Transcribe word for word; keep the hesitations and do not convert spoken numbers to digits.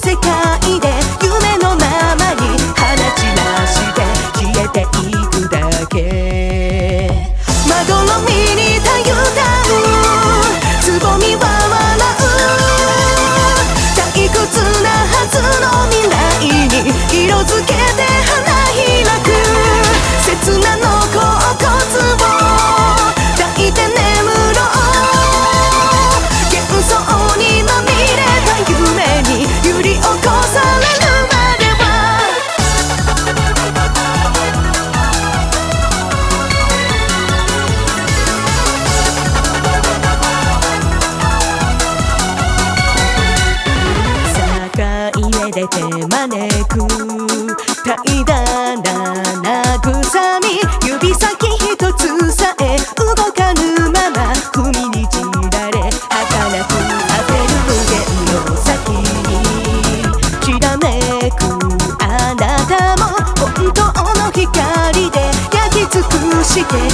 世界で夢のままに放ち出して消えていくだけ。まどろみにたゆたうつぼみは笑う退屈なはずの未来に色づけて花開く刹那の恍惚を抱いて眠ろう幻想にまみれた夢に揺り起こされるまでは境へ出て招く怠惰な慰み指先一つさえ動かぬまま踏みにじられ儚く果てる無限の先にきらめくあなたも本当の光で焼き尽くして